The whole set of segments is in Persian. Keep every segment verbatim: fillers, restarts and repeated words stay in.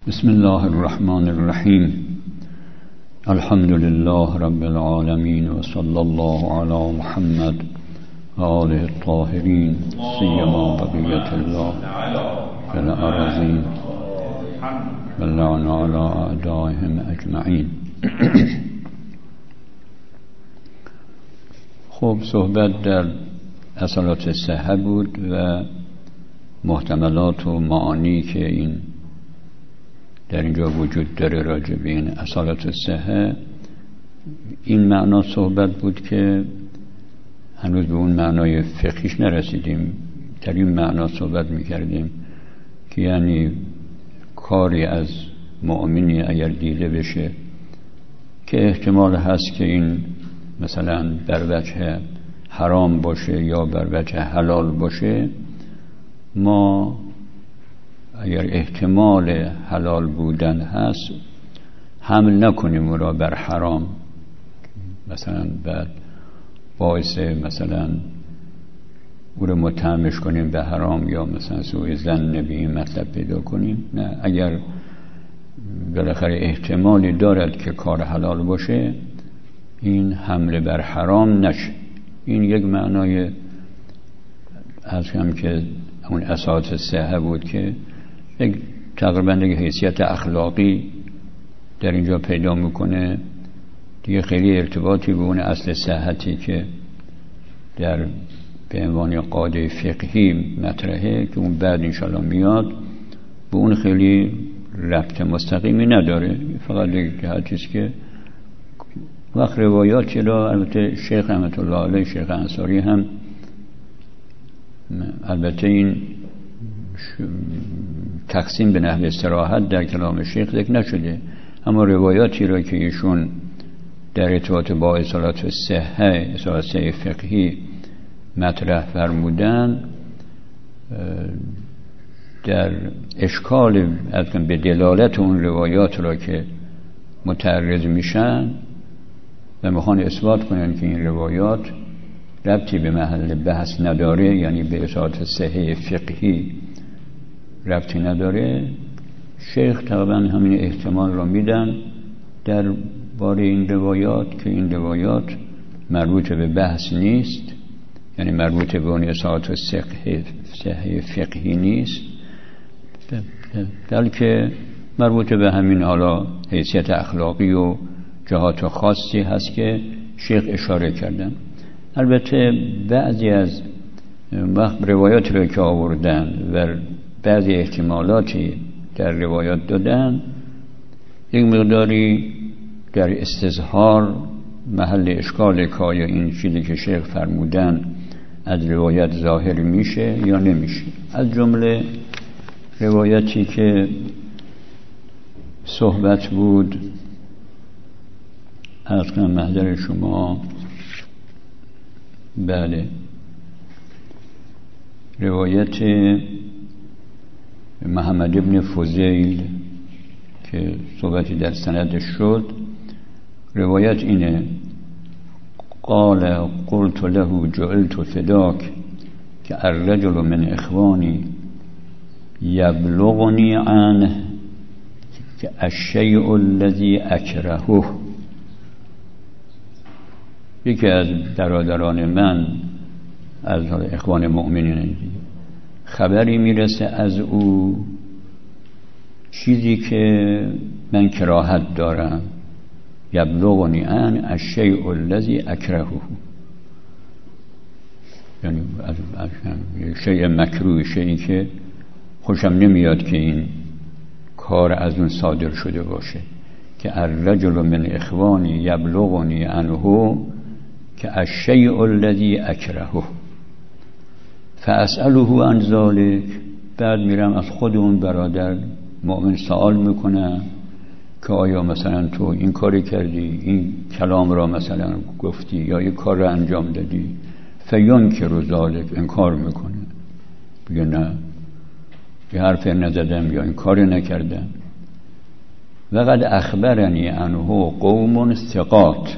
بسم الله الرحمن الرحیم. الحمد لله رب العالمین و صلی الله علی محمد و آله الطاهرین سیما بقیت الله فی الارضین و لعن علی اعدائهم اجمعین. خب صحبت در اصالات صحه بود و محتملات و معانی که این در اینجا وجود داره راجع به این اصالات صحه. این معنا صحبت بود که هنوز به اون معنای فقهیش نرسیدیم. در این معنا صحبت میکردیم که یعنی کاری از مؤمنی اگر دیده بشه که احتمال هست که این مثلا بر وجه حرام باشه یا بر وجه حلال باشه، ما اگر احتمال حلال بودن هست حمل نکنیم او را بر حرام، مثلا بعد باعث مثلا او را متهمش کنیم به حرام یا مثلا سوء ظن به این مطلب پیدا کنیم. نه، اگر بالاخره احتمالی دارد که کار حلال باشه این حمله بر حرام نشه. این یک معنای از هم که اون اساس صحه بود که یک تقریبا یک حیثیت اخلاقی در اینجا پیدا میکنه دیگه. خیلی ارتباطی به اون اصل صحتی که در به عنوان قاعده فقهی مطرحه که اون بعد انشاءالله میاد، به اون خیلی ربط مستقیمی نداره. فقط یک جهتی است که وقت روایاتی را البته شیخ رحمت الله علیه، شیخ انصاری هم البته این تقسیم به نحو استراحت در کلام شیخ ذکر نشده، اما روایاتی را که ایشون در ارتباط با اصالات صحه، اصالات صحه فقهی مطرح فرمودن، در اشکال به دلالت اون روایات را که متعرض میشن و میخوان اثبات کنن که این روایات ربطی به محل بحث نداره، یعنی به اصالات صحه فقهی ربطی نداره، شیخ تقریبا همین احتمال را میدن در باره این روایات که این روایات مربوط به بحث نیست، یعنی مربوط به اون اصالات صحه فقهی نیست، بلکه مربوط به همین حالا حیثیت اخلاقی و جهات خاصی هست که شیخ اشاره کردن. البته بعضی از وقت روایات رو که آوردن و بعضی احتمالاتی در روایات دادن، یک مقداری در استظهار محل اشکال که آیا این چیزی که شیخ فرمودن از روایت ظاهر میشه یا نمیشه. از جمله روایتی که صحبت بود از کنم محضر شما، بله، روایت محمد ابن فضیل که صحبتی در سندش شد. روایت اینه: قال قلت له جعلت فداك که الرجل من اخوانی یبلغنی عنه که الشیء الذی اکرهه. یکی از برادران من از اخوان مؤمنین خبری میرسه از او، چیزی که من کراهت دارم، یبلغنی عن الشیء الذی اکرهه، یعنی از شیء مکروه، شیئی که خوشم نمیاد که این کار از اون صادر شده باشه. که الرجل من اخوانی یبلغنی عنه که الشیء الذی اکرهه فاسأله عن ذلك. بعد میرم از خود اون برادر مؤمن سوال میکنم که آیا مثلا تو این کاری کردی، این کلام را مثلا گفتی یا این کار را انجام دادی؟ فینکر ذلک، انکار میکنه، بگه نه، یه حرف نزدم یا این کار نکردم. وقد اخبرنی عنه قوم ثقات،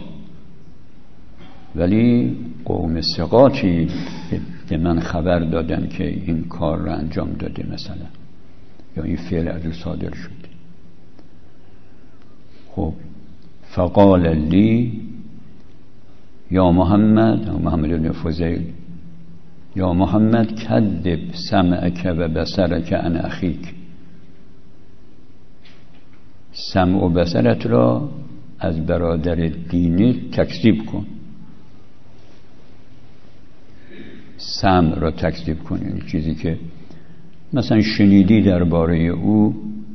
ولی قوم ثقاتی به من خبر دادن که این کار را انجام داده مثلا، یا این فعل از او صادر شد. خب فقال لی یا محمد، محمد بن فضیل، یا محمد کذب سمعک و بصرک عن اخیک، سمع و بصرت را از برادر دینی تکذیب کن. سمع را تکذیب کن یعنی چیزی که مثلا شنیدی درباره او،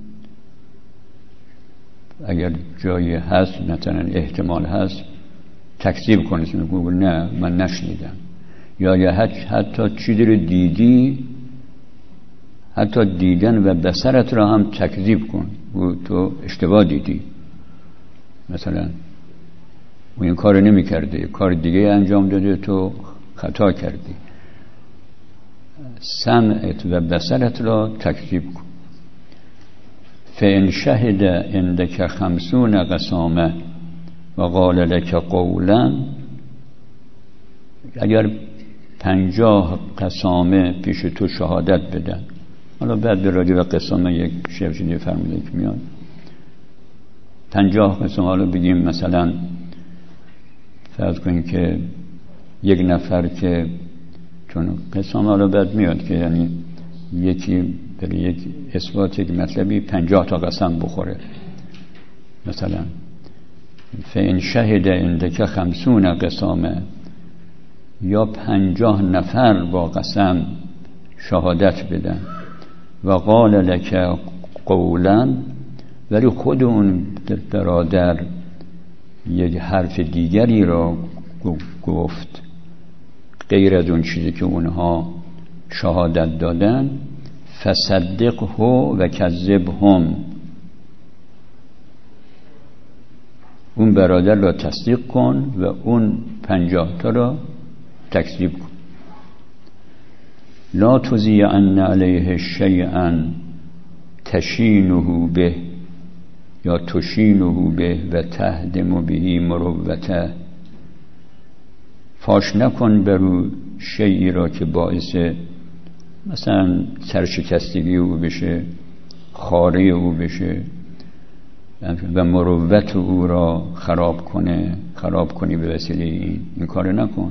اگر جایی هست مثلا احتمال هست تکذیب کنی، بگو نه من نشنیدم. یا یا حتی چیزی رو دیدی، حتی دیدن و بصرت را هم تکذیب کن، و تو اشتباه دیدی، مثلا او این کار نمی کرده، یک کار دیگه انجام داده، تو خطا کردی. سمعت و بصرت را تکذیب کن. فإن شهد عندك خمسون قسامه و قال لك قولا، اگر پنجاه قسامه پیش تو شهادت بدن، حالا بعد به راجع به قسامه یک شعری فرموده که میاد پنجاه قسامه، حالا بگیم مثلا فرض کنیم که یک نفر که چون قسامه حالا بعد میاد که یعنی یکی برای یک اثبات یک مطلبی پنجاه تا قسم بخوره، مثلا فإن شهد عندك خمسون قسامه، یا پنجاه نفر با قسم شهادت بدن، و قال لك قولا، ولی خود اون برادر یک حرف دیگری را گفت غیر از اون چیزی که اونها شهادت دادن، فصدقه و کذبهم، اون برادر را تصدیق کن و اون پنجاه تا را تکذیب کن. لا تضیعن علیه شیئا تشینه به یا تشینه به و تهدم به مروته، فاش نکن برو شیئی را که باعث مثلا سرشکستگی او بشه، خاره او بشه و مروت او را خراب کنه، خراب کنی به وسیله این این کار نکن.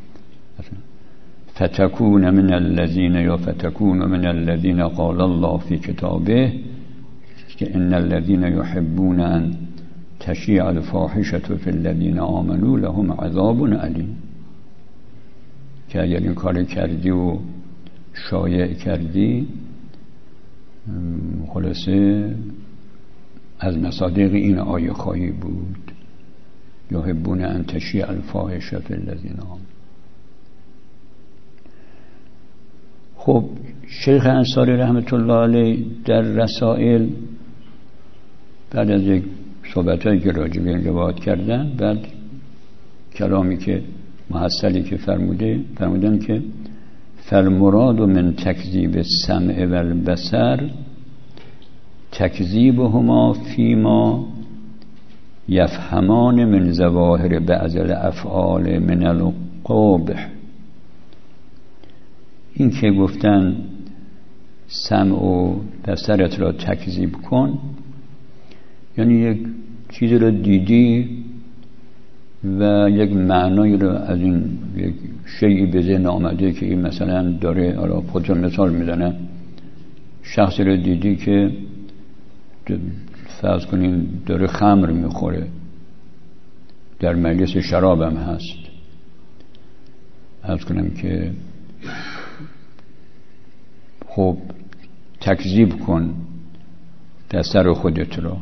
فتکون من الذین یا فتکون من الذین قال الله فی کتابه که ان الذین یحبون ان تشیع الفاحشه فی الذین آمنوا لهم عذاب علیم، که اگر این کار کردی و شایع کردی، خلاصه از مصادیق این آیه خواهی بود، یحبون ان تشیع الفاحشه فی الذین آمنوا. خب شیخ انصاری رحمت الله علیه در رسائل بعد از یک صحبتایی که راجع به این روایت کردن، بعد کلامی که محصلی که فرموده فرمودن که فالمراد من تکذیب السمع و البصر تکذیبهما فیما یفهمان من ظواهر بعض الافعال من القبح. این که گفتن سمع و بصرت را تکذیب کن، یعنی یک چیزی را دیدی و یک معنایی را از این یک شیئی به ذهن آمده که این مثلا داره، حالا خودتون مثال میزنه، شخصی را دیدی که فرض کنین داره خمر میخوره، در مجلس شراب هم هست، عرض کنم که خب تکذیب کن در سر خودت را.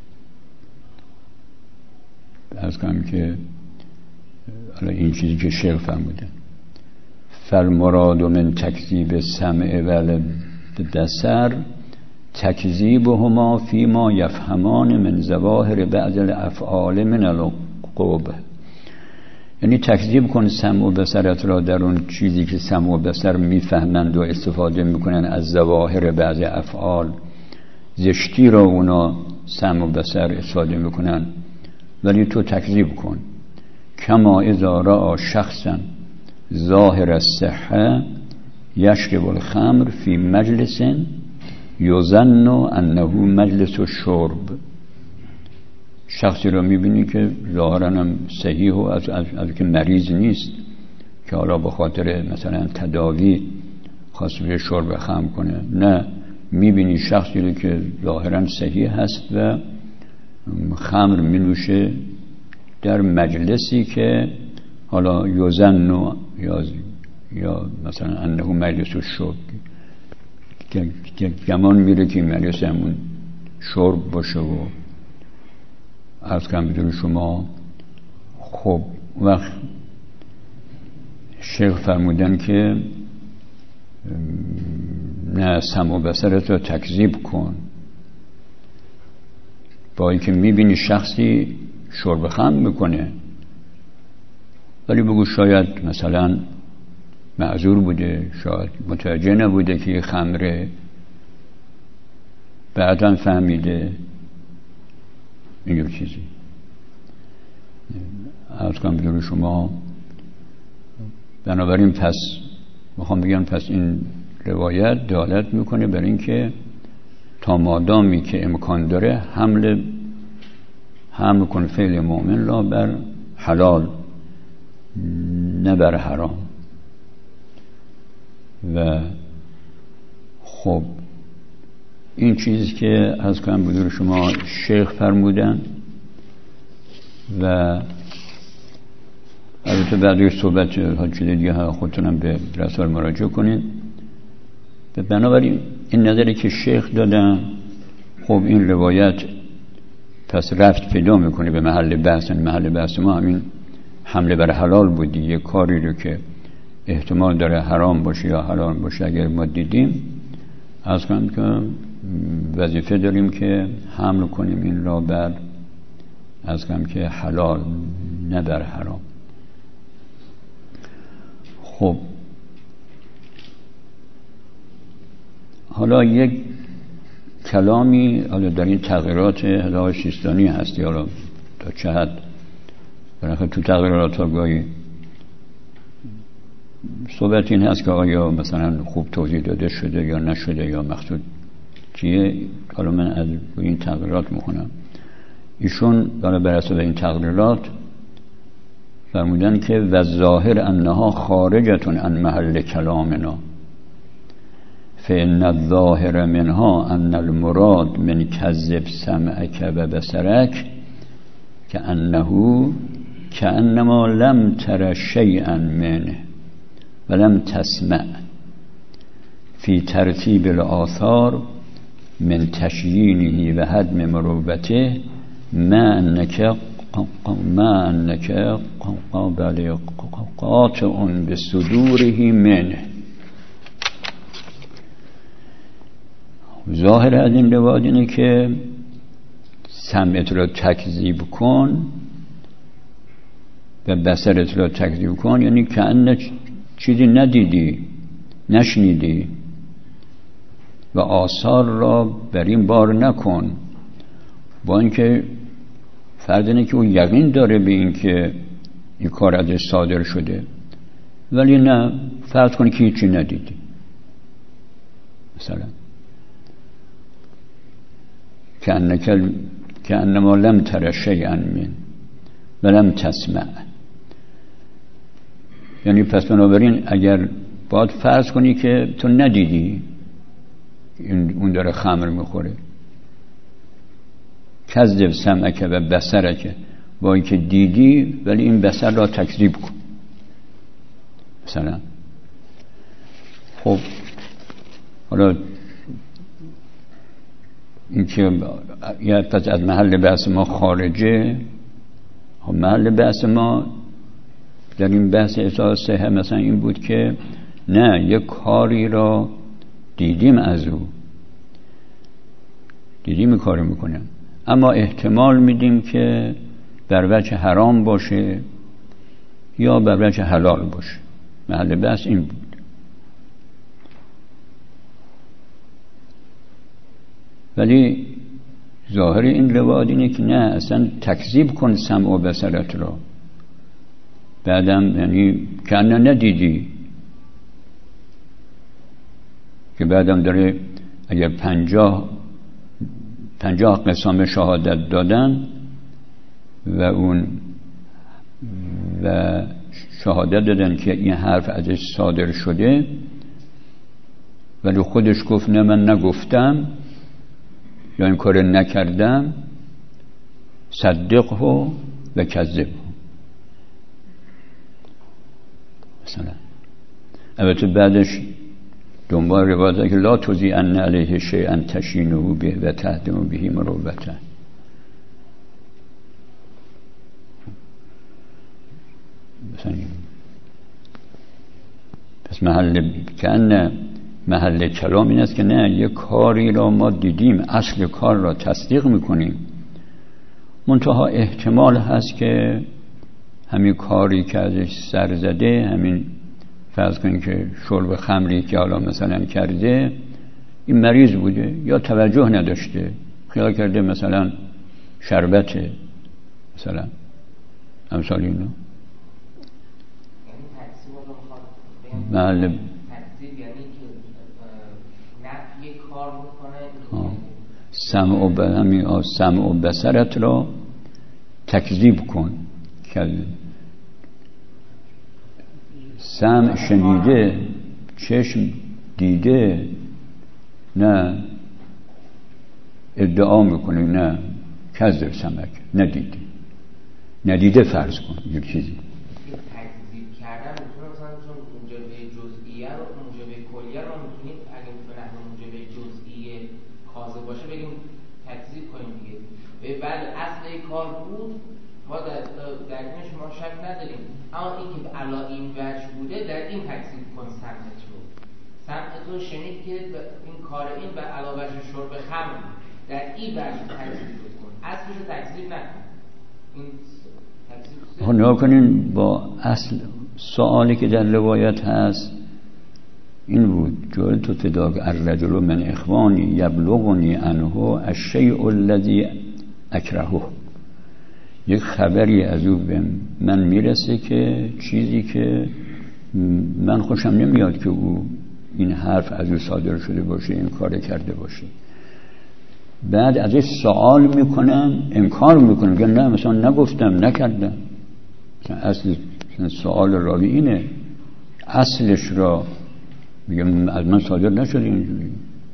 عرض کنم که حالا این چیزی که شیخ فرموده فالمراد من تکذیب السمع و البصر تکذیبهما فیما یفهمان من ظواهر بعض الافعال من القبح، یعنی تکذیب کن سمع و بصرت را در اون چیزی که سمع و بصر میفهمند و استفاده میکنن از ظواهر بعض افعال، زشتی را اونا سمع و بصر استفاده میکنن، ولی تو تکذیب کن. کما اذا رأى شخصا ظاهر الصحه یشرب الخمر فی مجلس یظن انه مجلس الشرب، شخصی رو میبینی که ظاهراً هم صحیح و از, از, از که مریض نیست که حالا به خاطر مثلا تداوی خواست به شرب خمر کنه، نه، میبینی شخصی رو که ظاهراً صحیح هست و خمر مینوشه در مجلسی که حالا یوزن یا یا مثلا انه مجلس الشرب، که گمان میره که مجلس همون شرب باشه. و عرض کنم بدون شما خب وقت شیخ فرمودن که نه، سمع و بصرت رو تکذیب کن، با اینکه میبینی شخصی شرب خمر میکنه ولی بگو شاید مثلا معذور بوده، شاید متوجه نبوده که خمره، بعداً فهمیده اینجور چیزی. عرض کنم بدون شما بنابراین پس میخوام بگم پس این روایت دلالت میکنه بر این که تا مادامی که امکان داره حمل حمل کن فعل مؤمن را بر حلال نه بر حرام. و خب این چیزی که از کنم بدون شما شیخ فرمودن و البته بعد صحبت ها چیز دیگه خودتونم به رسال مراجعه کنید. بنابراین این نظری که شیخ دادن خب این روایت پس رفت پیدا میکنه به محل بحث. محل بحث ما همین حمله بر حلال بودی، یه کاری رو که احتمال داره حرام باشه یا حلال باشه اگر ما دیدیم از کنم که وظیفه داریم که حمل کنیم این را بر از کنم که حلال نه بر حرام. خب حالا یک کلامی حالا در این تغییرات هزار سیستانی هستی، حالا تا چه حد برای تو تغییرات ها گاهی صحبت این هست که آیا مثلا خوب توضیح داده شده یا نشده یا مقصود چیه. حالا من از این تغییرات میخونم. ایشون حالا بر اساس این تغییرات فرمودن که و ظاهر انها خارجتون عن محل کلامنا فإن الظاهر منها ان المراد من کذب سمعک و بصرک كأنه كأنما لم تر شيئا منه ولم تسمع في ترتیب الآثار من تشیینه و هدم مروبته ما انک ما انک قابل قاطع بصدوره منه. ظاهر از این روایت اینه که سمعت را تکذیب کن و بصرت را تکذیب کن، یعنی که ان چیزی ندیدی نشنیدی و آثار را بر این بار نکن، با اینکه فرض اینه که او یقین داره به این که این کار ازش صادر شده ولی نه، فرض کنی که هیچی ندیدی. مثلا که كأنما لم تر شيئا من ولم تسمع، یعنی پس بنابراین اگر باید فرض کنی که تو ندیدی اون داره خمر میخوره، کذب سمعک و بصرک، با اینکه دیدی ولی این بصر را تکذیب کن مثلا. خب حالا این که یا پس از محل بحث ما خارجه. خب محل بحث ما در این بحث احساس صحه مثلا این بود که نه، یک کاری را دیدیم، از او دیدیم کاری میکنه اما احتمال میدیم که بر وجه حرام باشه یا بر وجه حلال باشه. محل بحث این بود. ولی ظاهر این روایت اینه که نه، اصلا تکذیب کن سمع و بصرت را، بعدم یعنی که ندیدی، که بعدم داره اگر پنجاه پنجاه قسم شهادت دادن و اون و شهادت دادن که این حرف ازش صادر شده، ولی خودش گفت نه من نگفتم یا این کار نکردم، صدقه و کذبه. مثلا البته بعدش دنبال روایت که لا تضیعن علیه شیئا تشینه به و تهدم به مروته. مثلا پس محل کن محل کلام این است که نه، یک کاری را ما دیدیم، اصل کار را تصدیق میکنیم، منتها احتمال هست که همین کاری که ازش سر زده، همین فرض کنید که شرب خمری که حالا مثلا کرده، این مریض بوده یا توجه نداشته، خیال کرده مثلا شربته، مثلا امثال اینو محل تکذیب یعنی که نفی کار میکنه، سمع و ب... همین سمع و بصرت را تکذیب کن. سمع شنیده، چشم دیده، نه ادعا میکنه نه کذب سمک ندیده، ندیده فرض کن یک چیزی تکذیب کردن میتونه مثلا چون موجب جزئیه رو موجب کلیه رو میتونید اگه میتونه موجب جزئیه خاصه باشه بگیم تکذیب کنیم دیگه. بعد اصل کار بود ما در در این شما شک نداریم، اما این که علا این وجه بوده در این تکذیب کن سمت رو. سمت تو شنید که این کار این به علاوه شرب خمر در این وجه تکذیب کن، اصلش رو تکذیب نکن. این تکذیب نگاه کنین با اصل سوالی که در روایت هست این بود جعلت فداک الرجل من اخوانی یبلغنی عنه الشیء الذی اکرهه. یک خبری از او به من میرسه که چیزی که من خوشم نمیاد که او این حرف از او صادر شده باشه، این کار کرده باشه. بعد ازش سوال میکنم، انکار میکنم، میگم نه مثلا نگفتم نکردم. اصل سوال راوی اینه، اصلش را میگم از من صادر نشده اینجوری.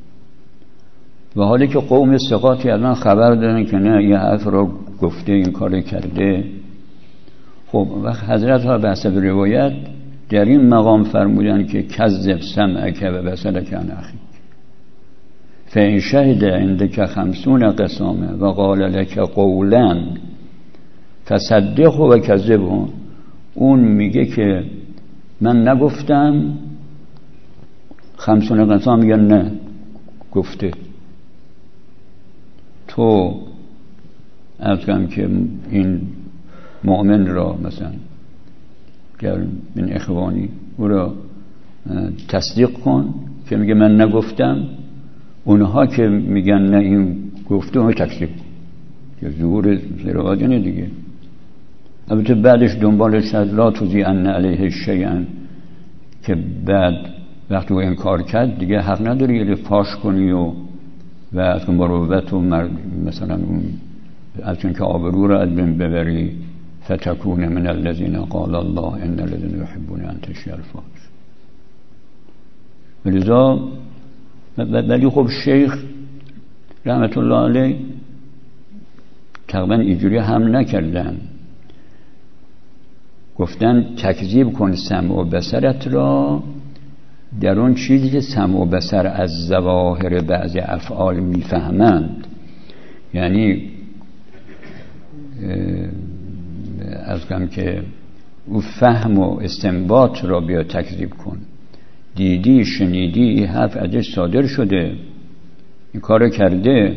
و حالی که قوم ثقاتی از من خبر دارن که نه این حرف را گفته، این کار کرده. خب وقت حضرت ها به حسب روایت در این مقام فرمودن که کذب سمعک و بصرک عن اخیک فإن شهد عندك خمسون قسامه و قال لك قولا فصدقه و کذبه. اون میگه که من نگفتم، خمسون قسام میگن نه گفته. تو از کم که این مؤمن را مثلا گر من اخوانی او را تصدیق کن که میگه من نگفتم، اونها که میگن نه این گفته اون تکذیب که ظهور روایت نه دیگه. البته بعدش دنبالش از لا تضیعن علیه شیئا که بعد وقتی او انکار کرد دیگه حق نداری یه فاش کنی و و از مروت و مثلا اون از چون که آبرو را از بین ببری فتکون من الذین قال الله ان الذین یحبون ان تشیع الفاحشه. ولذا ولی خب شیخ رحمت الله علیه تقریبا اینجوری هم نکردن، گفتن تکذیب کن سمع و بصرت را در اون چیزی که سمع و بصر از ظواهر بعضی افعال میفهمند. یعنی از کم که او فهم و استنباط را بیا تکذیب کن، دیدی شنیدی این حرف ازش صادر شده، این کار کرده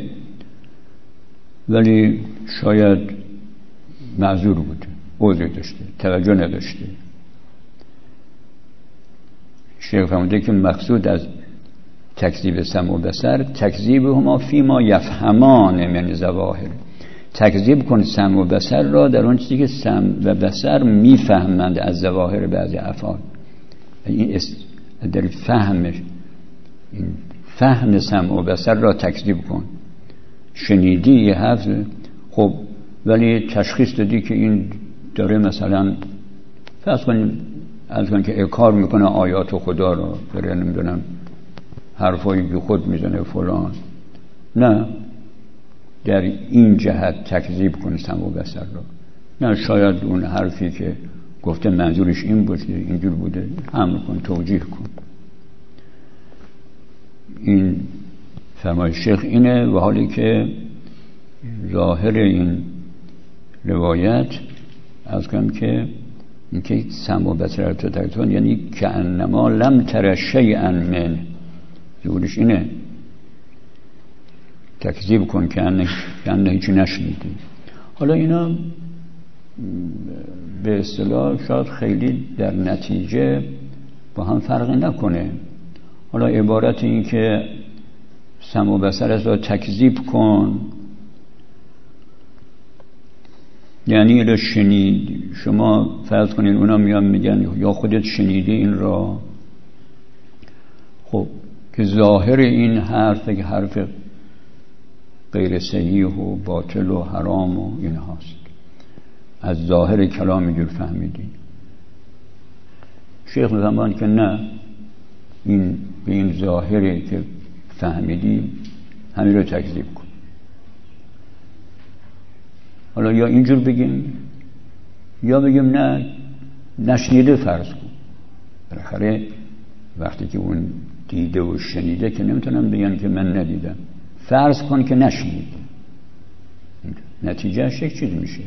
ولی شاید معذور بوده، عذر داشته، توجه نداشته. شیخ فرموده که مقصود از تکذیب سمع و بصر تکذیب هما فیما یفهمان من ظواهر. تکذیب کن سمع و بصر را در اون چیزی که سمع و بصر میفهمند از ظواهر بعضی افعال. این در فهمش این فهم سمع و بصر را تکذیب کن. شنیدی یه حرف، خب ولی تشخیص دادی که این داره مثلا فرض کنیم از کن که اکار میکنه آیات خدا رو، داره نمیدونم حرفایی بی خود میزنه فلان، نه در این جهت تکذیب کن سمع و بصر رو، نه شاید اون حرفی که گفته منظورش این بود اینجور بوده، حمل کن، توجیه کن. این فرمایش شیخ اینه. و حالی که ظاهر این روایت از کم که اینکه سمع و بصر رو تکذیب، یعنی که انما لم تر شیئا من، ظاهرش اینه تکذیب کن که انه هیچی نشنیدی. حالا اینا به اصطلاح شاید خیلی در نتیجه با هم فرقی نکنه. حالا عبارت این که سمع و بصر رو تکذیب کن یعنی رو شنید، شما فرض کنید اونا میان میگن یا خودت شنیدی این را، خب که ظاهر این حرف که حرف غیر صحیح و باطل و حرام و این هاست، از ظاهر کلام اینجور فهمیدی. شیخ زمان که نه، این به این ظاهری که فهمیدی همین رو تکذیب کن. حالا یا اینجور بگیم یا بگیم نه نشنیده فرض کن. بالاخره وقتی که اون دیده و شنیده که نمیتونم بگن که من ندیدم، فرض کن که نشنیده، نتیجهش یک چیز میشه.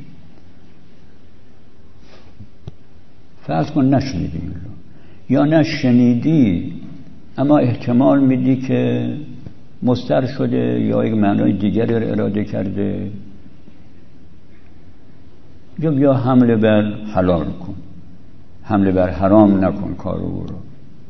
فرض کن نشنیدی این رو، یا نشنیدی اما احتمال میدی که مستر شده یا یک معنای دیگری رو اراده کرده، یا بیا حمله بر حلال کن، حمله بر حرام نکن کار او رو.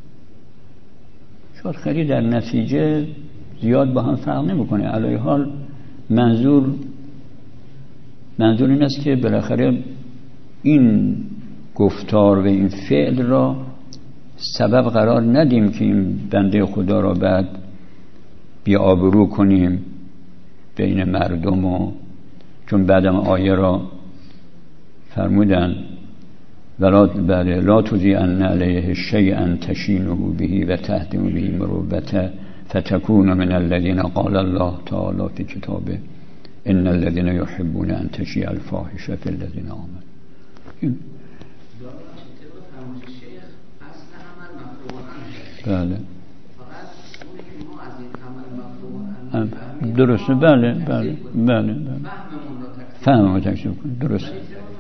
شاید خیلی در نتیجه زیاد با هم فرق نمیکنه. علیه حال منظور منظور این است که بالاخره این گفتار و این فعل را سبب قرار ندیم که این بنده خدا را بعد بی آبرو کنیم بین مردم. و چون بعدم آیه را فرمودن ولا بعد لا تضیعن علیه شیئا تشینه به و تهدم به مروبته فتكون من الذين قال الله تعالى في كتابه ان الذين يحبون ان تشيع الفاحشه في الذين آمنوا. بله درسته، بله بله بله فهممون تکذیب کن، درسته.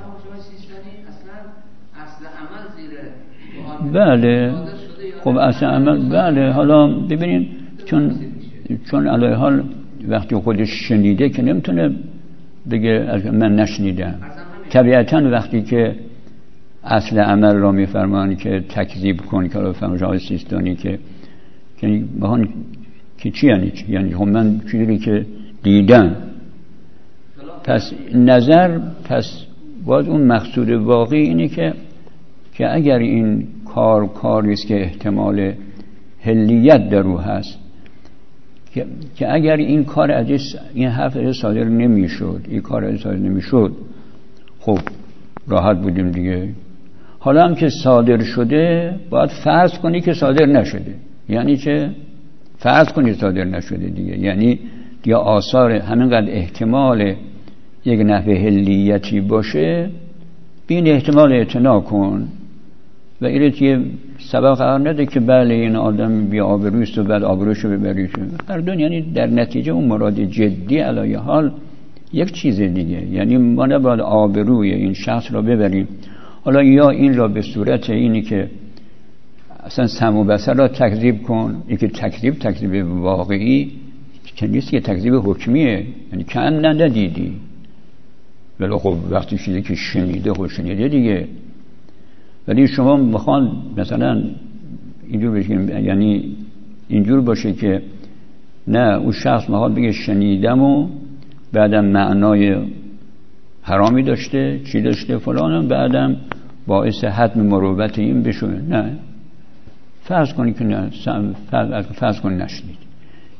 بله خب اصل عمل، بله. حالا ببینید چون چون علیه حال وقتی خودش شنیده که نمیتونه بگه من نشنیدم. طبیعتاً وقتی که اصل عمل را میفرمان که تکذیب کن، که فرمایش آقای سیستانی که که بهان که چی یعنی چی؟ یعنی هم من چیزی که دیدم. پس نظر، پس باز اون مقصود واقعی اینه که که اگر این کار کاری است که احتمال حلیت در او هست، که, که اگر این کار از این حرف صادر نمیشد، این کار از صادر نمیشد، خب راحت بودیم دیگه. حالا هم که صادر شده باید فرض کنی که صادر نشده. یعنی چه؟ فرض کنی صادر نشده دیگه، یعنی دیگه آثار همینقدر احتمال یک نحوه حلیتی باشه، به این احتمال اعتنا کن و اینت یه سبب قرار نده که بله این آدم بی آبروست و بعد آبروشو ببریش. هر دو یعنی در نتیجه اون مراد جدی علیه حال یک چیز دیگه، یعنی ما نباید آبروی این شخص را ببریم. حالا یا این را به صورت اینی که اصلا سمع و بصر را تکذیب کن، این که تکذیب تکذیب واقعی که نیست، که تکذیب حکمیه، یعنی که ان ندیدی. ولی خب وقتی چیزی که شنیده خود شنیده دیگه. ولی شما میخوان مثلا اینجور بشیم، یعنی اینجور باشه که نه اون شخص میخواد بگه شنیدم و بعدم معنای حرامی داشته، چی داشته فلانم، بعدم باعث حتم مروبت این بشه. نه، فرض کنی که نه، فرض, فرض کنی نشنید.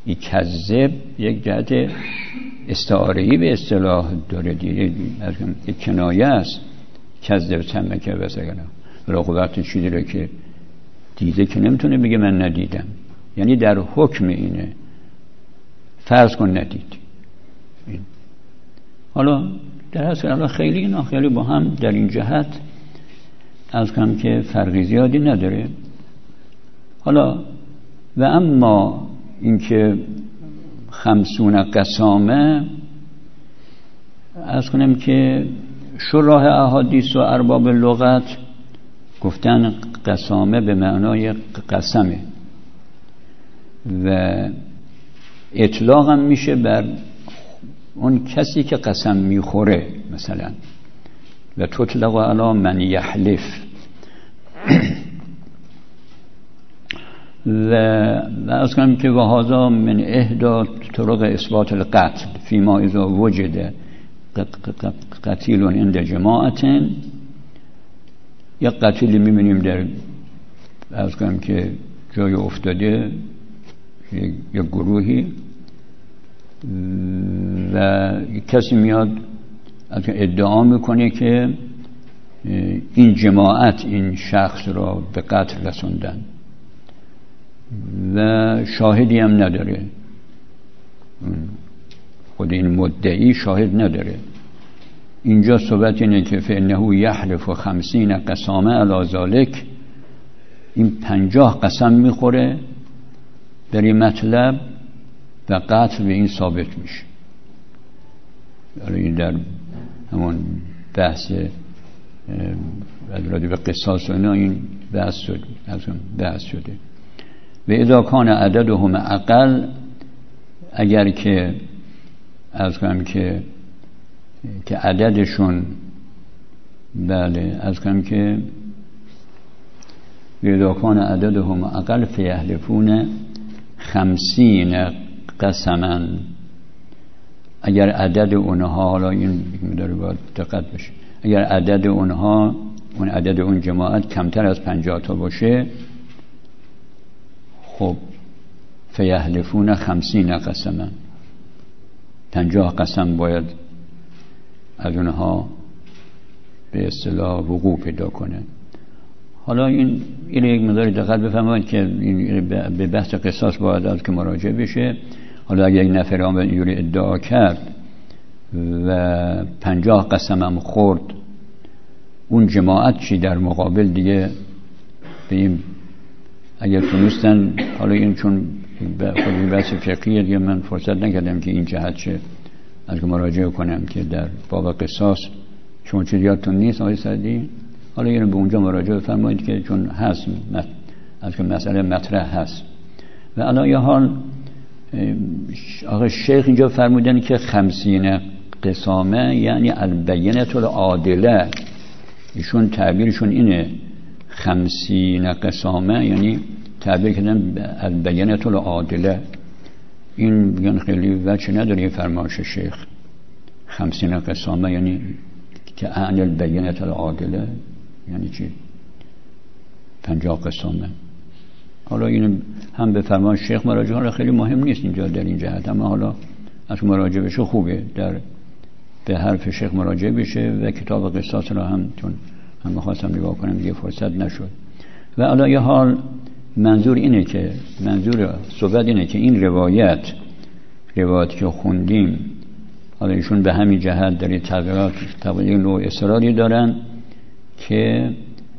این کذب یک جهت استعاره‌ای به اصطلاح داره دیگه، یک کنایه است. کذب سمکه و سگنا ولی خب وقتی چی داره که دیده که نمیتونه بگه من ندیدم، یعنی در حکم اینه. فرض کن ندید این. حالا در اصل حالا خیلی اینا خیلی با هم در این جهت از کم که فرقی زیادی نداره. حالا و اما اینکه خمسون قسامه از کنم که شراح احادیث و ارباب لغت گفتن قسامه به معنای قسمه و اطلاق هم میشه بر اون کسی که قسم میخوره مثلا، و تطلق علی من یحلف. و از کنم که و هذا من احدا طرق اثبات القتل فيما اذا وجد قتیل عند جماعت. یک قتیلی میبینیم در از کنم که جای افتاده یک گروهی و کسی میاد ادعا میکنه که این جماعت این شخص را به قتل رسوندن و شاهدی هم نداره، خود این مدعی شاهد نداره. اینجا صحبت اینه که فإنه یحلف خمسین قسامه علی ذلک، این پنجاه قسم میخوره در این مطلب و قتل به این ثابت میشه. این در همون بحث راجع به قصاص و اینا این بحث شد بحث شده. و اذا کان عددهم اقل، اگر که از کنم که که عددشون بله از کنم که و اذا کان عددهم اقل فیحلفون خمسین قسما، اگر عدد اونها، حالا این داره باید دقت بشه، اگر عدد اونها اون عدد اون جماعت کمتر از پنجاه تا باشه، خب فیحلفون خمسین قسما، پنجاه قسم باید از اونها به اصطلاح وقوع پیدا کنه. حالا این این یک مقدار دقت بفرمایید که این به بحث قصاص باید از که مراجعه بشه. حالا اگر یک نفر هم اینجوری ادعا کرد و پنجاه قسم هم خورد، اون جماعت چی در مقابل دیگه به این اگر تونستن، حالا این چون خود بحث فقهیه دیگه من فرصت نکردم که این جهت چه از که مراجعه کنم که در باب قصاص چون چیز یادتون نیست آقای سعدی، حالا اینو به اونجا مراجعه فرمایید که چون هست از که مسئله مطرح هست. و الان یه حال آقای شیخ اینجا فرمودن که خمسین قسامه یعنی البینة العادله، ایشون تعبیرشون اینه، خمسین قسامه یعنی تعبیر کردن البینة العادله. این میگن خیلی وجه نداره فرمایش شیخ. خمسین قسامه یعنی که اعنی البینة العادله یعنی چی؟ پنجاه قسامه. حالا این هم به فرمان شیخ مراجعه، حالا خیلی مهم نیست اینجا در این جهت، اما حالا از مراجعه بشه خوبه، در به حرف شیخ مراجعه بشه و کتاب قصاص را هم چون هم می‌خواستم نگاه کنم دیگه فرصت نشد. و حالا یه حال منظور اینه که منظور صحبت اینه که این روایت روایت که خوندیم، حالا ایشون به همین جهت در تغییرات تقریبا نوع اصراری دارن که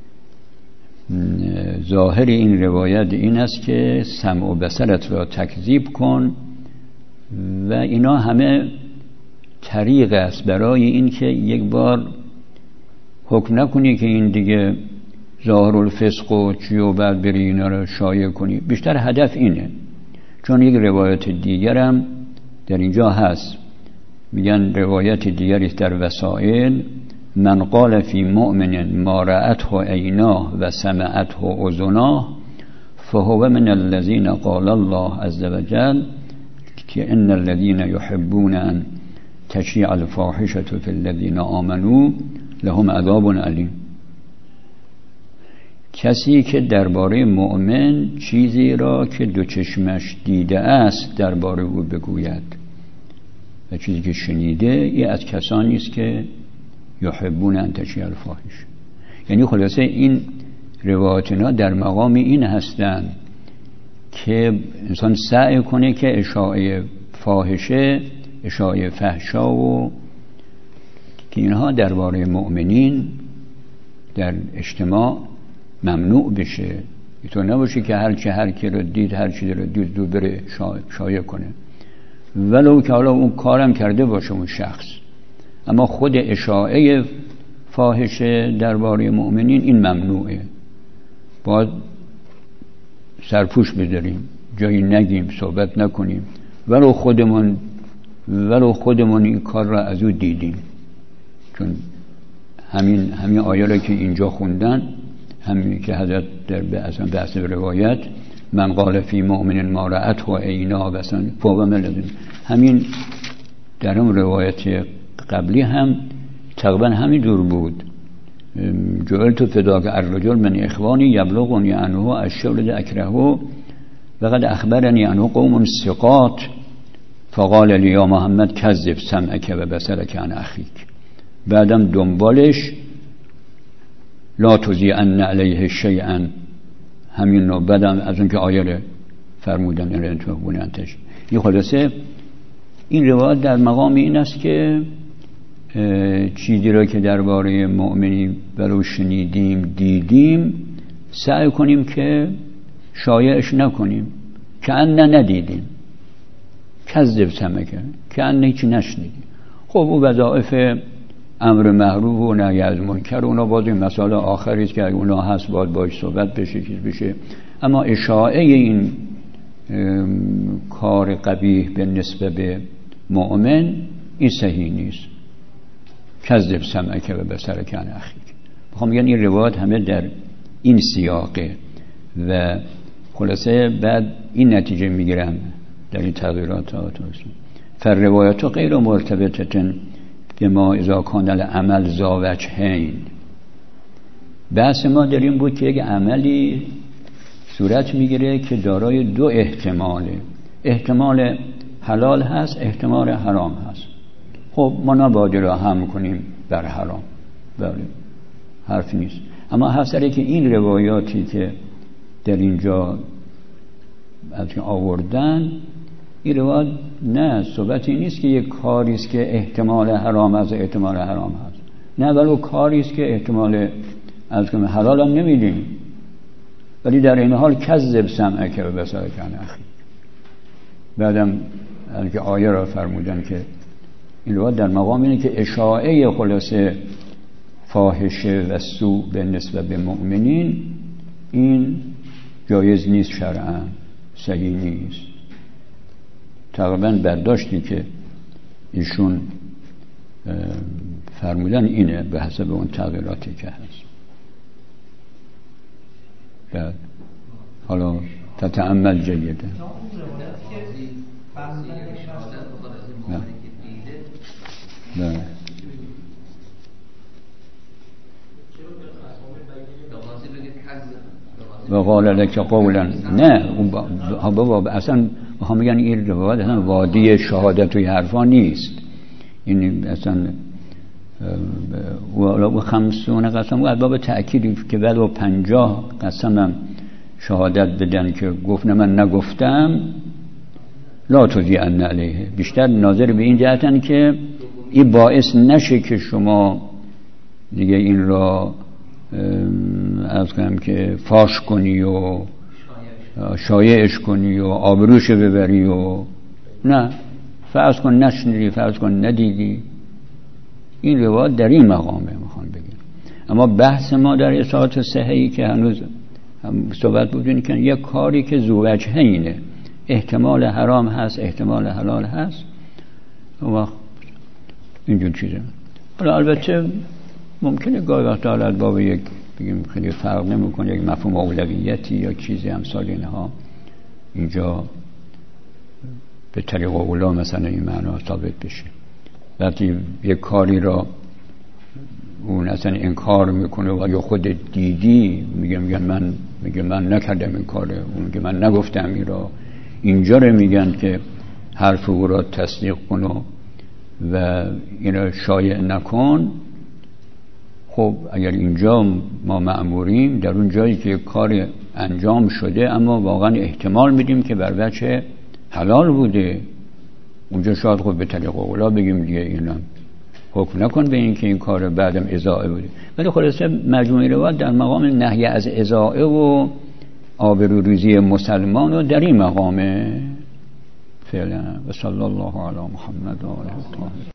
ظاهر این روایت این است که سمع و بصرت را تکذیب کن، و اینا همه طریق است برای این که یک بار حکم نکنی که این دیگه ظاهر الفسق و چی و بعد بری اینا را شایع کنی. بیشتر هدف اینه، چون یک روایت دیگرم در اینجا هست، میگن روایت دیگری در وسائل من قال فی مؤمن ما رأته عیناه و سمعته اذناه فهو من الذین قال الله عز وجل که ان الذین یحبون ان تشیع الفاحشه فی الذین آمنوا لهم عذاب علیم، کسی که درباره مؤمن چیزی را که دو چشمش دیده است درباره او بگوید و چیزی که شنیده، این از کسانی است که یحبون ان تشیع الفاحشه. یعنی خلاصه این روایتنا در مقام این هستند که انسان سعی کنه که اشاعه فاحشه، اشاعه فحشا و که اینها درباره مؤمنین در اجتماع ممنوع بشه. اینطور نباشه که هر چی هر کی رو دید هر چی رو دید دو بره شایع کنه، ولو که حالا اون کارم کرده باشه اون شخص. اما خود اشاعه فاحشه درباره مؤمنین این ممنوعه. باید سرپوش بذاریم، جایی نگیم، صحبت نکنیم، ولو خودمون ولو خودمون این کار را از او دیدیم. چون همین همین آیه را که اینجا خوندن، همین که حضرت در بحث روایت من قال فی مؤمن ما رأته عینا مثلا فوق ملذ، همین در اون روایت قبلی هم تقریبا همین دور بود. جعلت فداک الرجل من اخوانی یبلغنی عنه الشغل اکرهه وقد اخبرنی عنه قوم ثقات فقال لی یا محمد کذب سمعک و بصرک عن اخیک. بعدم دنبالش لا تضیعن علیه شیئا، همین نوع. بعدم از اون که آیه فرمودن این تو بوننتش. این خلاصه این روایت در مقام این است که چیزی را که درباره مؤمنی برو شنیدیم دیدیم سعی کنیم که شایعش نکنیم، که ان ندیدیم، کذب سمعک، که ان هیچی نشنیدیم. خب او وظایف امر معروف و نهی از منکر اونا باز این مسائل آخری است که اونا هست باید باش صحبت بشه چیز بشه. اما اشاعه این کار قبیح به نسبت به مؤمن این صحیح نیست. کذب سمعک و بصرک عن اخیک. میخوام بگم این روایت همه در این سیاقه و خلاصه بعد این نتیجه میگیرم در این تغییرات ها. فالروایات غیر مرتبطه بما اذا کان العمل ذا وجهین. بحث ما در این بود که یک عملی صورت میگیره که دارای دو احتماله، احتمال حلال هست، احتمال حرام هست. خب ما نباید را هم کنیم بر حرام، بله حرف نیست. اما حسره که این روایاتی که در اینجا از آوردن، این روایت نه صحبتی نیست که یک کاری است که احتمال حرام از احتمال حرام هست، نه ولو کاری است که احتمال از کنم حلال هم نمیدیم، ولی در این حال کذب سمعک و بصرک عن اخیک. بعدم از که آیه را فرمودن که این روایت در مقام اینه که اشاعه خلاصه فاحشه و سوء به نسبت به مؤمنین این جایز نیست، شرعا صحیح نیست. تقریبا برداشتی که ایشون فرمودن اینه به حسب اون تغییراتی که هست. بعد حالا تتأمل جیده. نه نه و قال لك قولا، نه بابا اصلا میخوام بگن این روایت اصلا وادی شهادت و حرفا نیست. این اصلا و خمسون قسم و باب تأکید که ولو پنجاه قسمم شهادت بدن که گفت نه من نگفتم لا تضیعن علیه، بیشتر ناظر به این جهتن که این باعث نشه که شما دیگه این را از کنم که فاش کنی و شایعش کنی و آبروش ببری و نه، فرض کن نشنیدی، فرض کن ندیدی. این روایت در این مقامه میخوام بگم. اما بحث ما در اصالت صحیحی که هنوز هم صحبت بودیم که یک کاری که ذو وجهینه، احتمال حرام هست، احتمال حلال هست، اون وقت اینجور چیزه. حالا البته ممکنه گاهی وقتا حالا باب یک بگیم خیلی فرق نمیکنه، یک مفهوم اولویتی یا چیزی امثال اینها اینجا به طریق اولا مثلا این معنا ثابت بشه. وقتی یک کاری را اون اصلا انکار میکنه و یا خود دیدی میگه میگه من میگه من نکردم این کاره، اون میگه من نگفتم این را. اینجا رو میگن که حرف او را تصدیق کن و این را شایع نکن. خب اگر اینجا ما مأموریم در اون جایی که کار انجام شده اما واقعا احتمال میدیم که بر وجه حلال بوده، اونجا شاید خب به طریق اولا بگیم دیگه اینا حکم نکن به این که این کار بعدم اضاعه بوده. ولی خلاصه مجموعه روایات در مقام نهی از اضاعه و آبروریزی مسلمان و در این مقامه فعلا. و صلی الله علی محمد و آله الطاهرین.